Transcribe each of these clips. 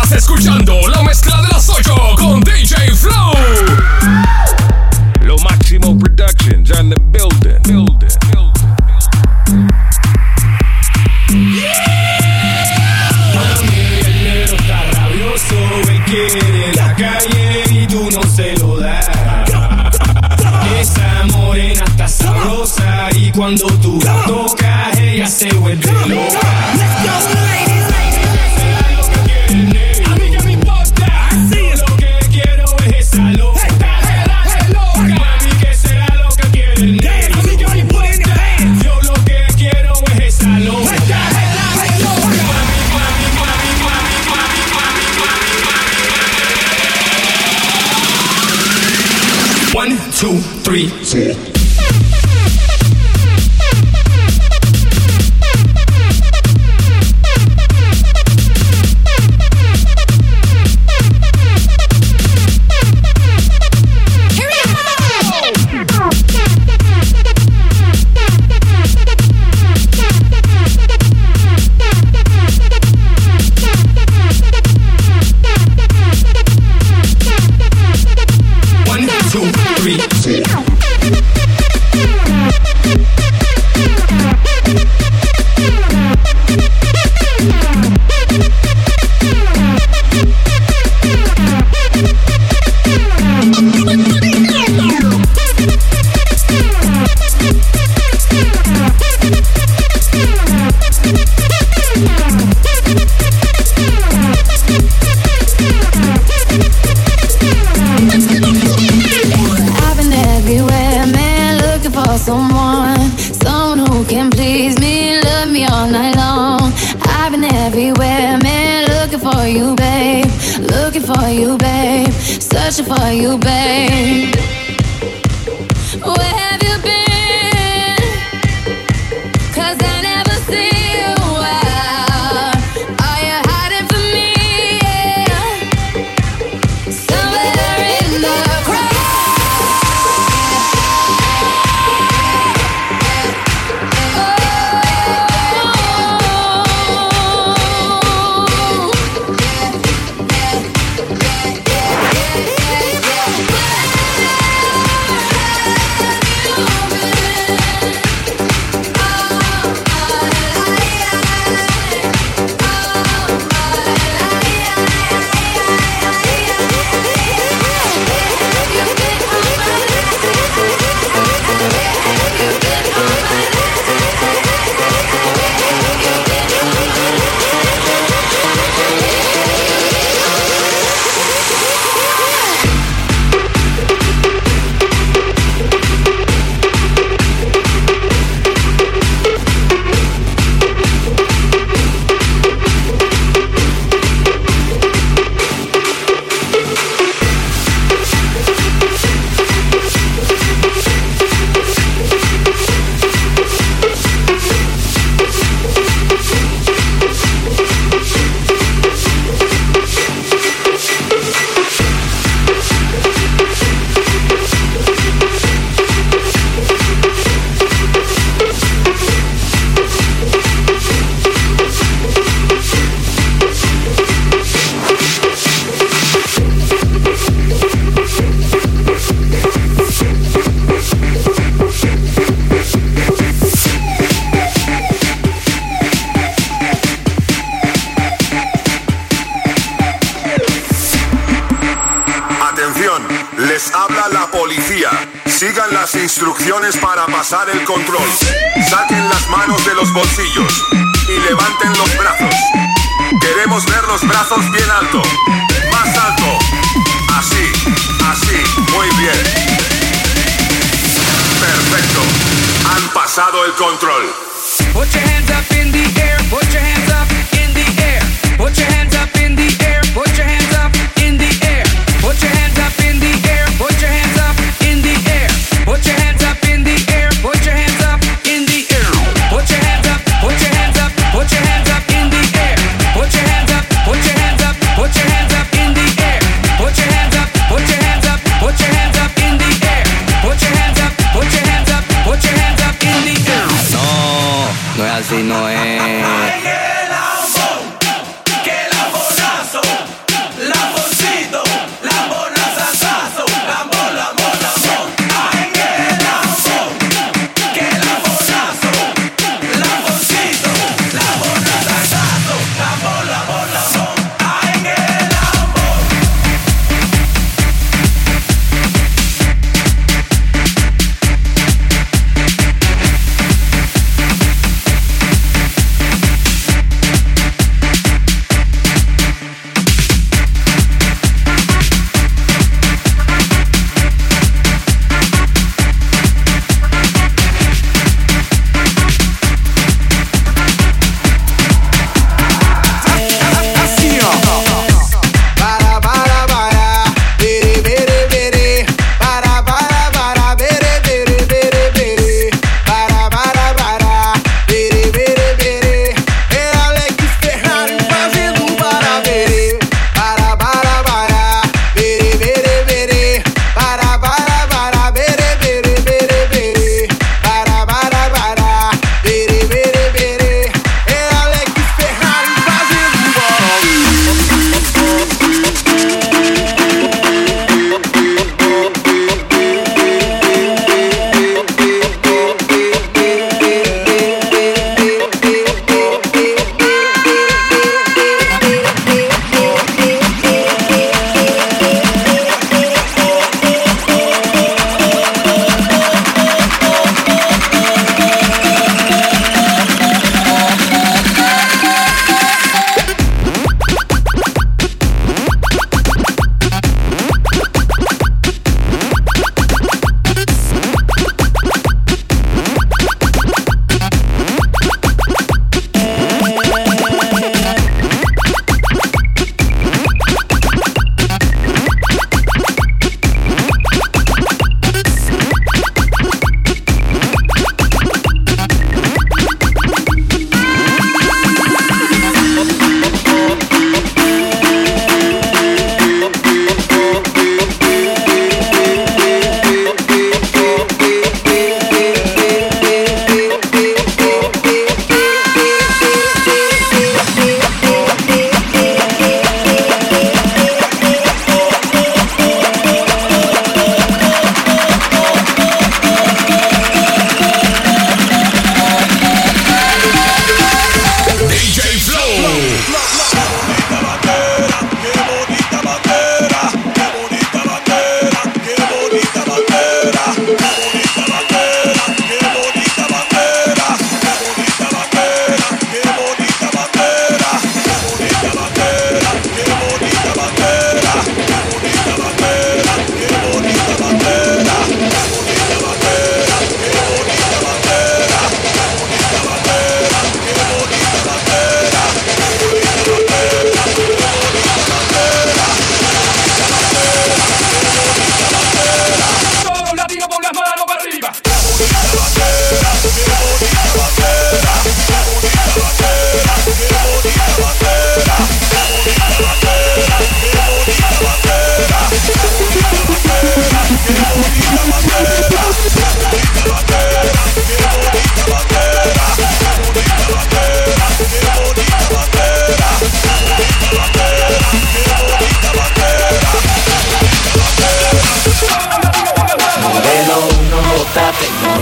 Estás escuchando la mezcla de las 8 con DJ Flow. Lo Máximo Productions on the building. Mami, el negro está rabioso, él quiere la calle y tú no se lo das. Esa morena está sabrosa y cuando tú la tocas ella se vuelve loca. One, two, three, four. Someone who can please me, love me all night long. I've been everywhere, man, looking for you, babe. Looking for you, babe. Searching for you, babe. Where have you been? 'Cause I never see you out. Are you hiding from me? Yeah. Somewhere in the crowd. Les habla la policía. Sigan las instrucciones para pasar el control. Saquen las manos de los bolsillos y levanten los brazos. Queremos ver los brazos bien alto. Más alto. Así, así. Muy bien. Perfecto. Han pasado el control. Put your hands up in the air. Put your hands up in the air. Put your hands up in the air. Put your hands up in the air. Put your hands up in the air. Put your hands up in the air. Put your hands up in the air. Put your hands up in the air. Put your hands up. Put your hands up. Put your hands up in the air. Put your hands up. Put your hands up. Put your hands up.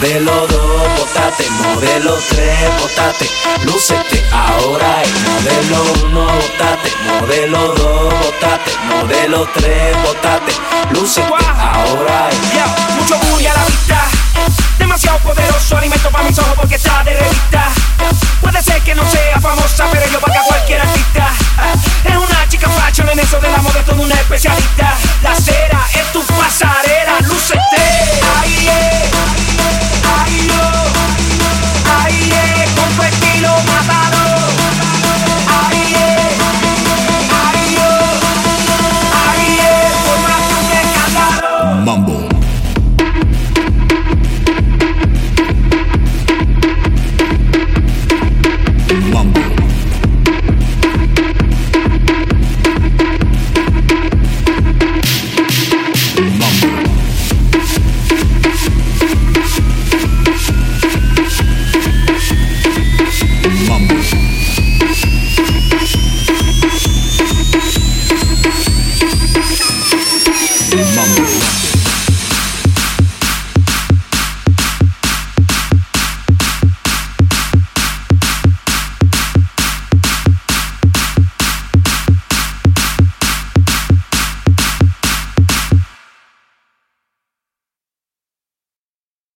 modelo 2, bótate, modelo 3, bótate, lúcete, ahora es modelo 1, bótate, modelo 2, bótate, modelo 3, bótate, lúcete, ahora es. Mucho booty a la vista, demasiado poderoso, alimento para mis ojos porque está